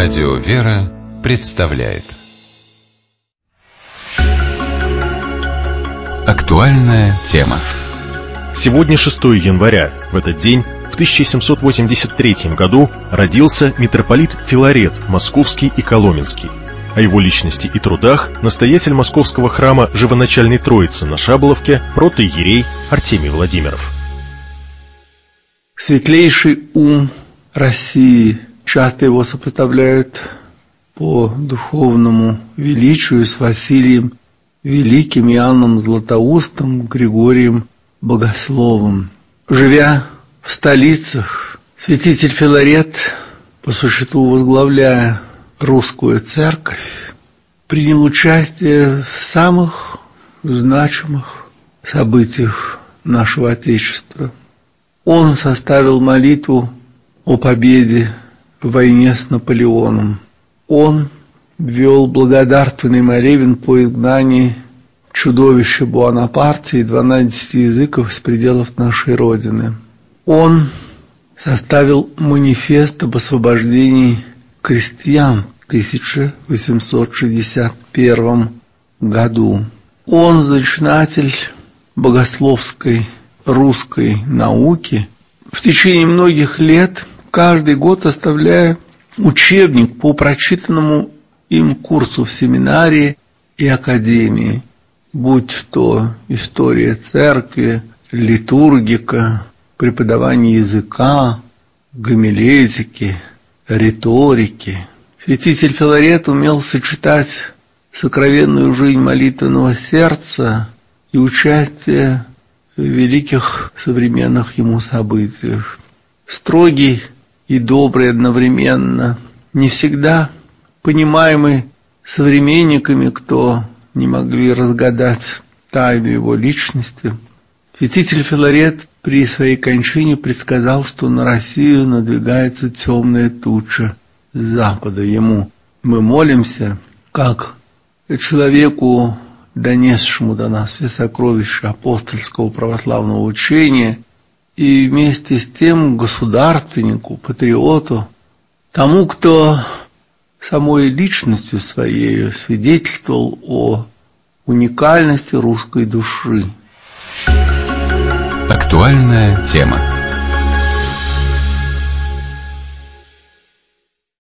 Радио «Вера» представляет актуальная тема. Сегодня 6 января. В этот день, в 1783 году, родился митрополит Филарет Московский и Коломенский. О его личности и трудах настоятель Московского храма Живоначальной Троицы на Шаболовке протоиерей Артемий Владимиров. Светлейший ум России, часто его сопоставляют по духовному величию с Василием Великим, Иоанном Златоустом, Григорием Богословом. Живя в столицах, святитель Филарет, по существу возглавляя русскую церковь, принял участие в самых значимых событиях нашего Отечества. Он составил молитву о победе в войне с Наполеоном. Он ввел благодарственный молебен по изгнанию чудовища Буанапарта и 12 языков с пределов нашей Родины. Он составил манифест об освобождении крестьян в 1861 году. Он зачинатель богословской русской науки, в течение многих лет, каждый год оставляя учебник по прочитанному им курсу в семинарии и академии, будь то история церкви, литургика, преподавание языка, гомилетики, риторики. Святитель Филарет умел сочетать сокровенную жизнь молитвенного сердца и участие в великих современных ему событиях. Строгий и добрый одновременно, не всегда понимаемый современниками, кто не могли разгадать тайну его личности, святитель Филарет при своей кончине предсказал, что на Россию надвигается темная туча с запада. Ему мы молимся, как человеку, донесшему до нас все сокровища апостольского православного учения, и вместе с тем государственнику, патриоту, тому, кто самой личностью своей свидетельствовал о уникальности русской души. Актуальная тема.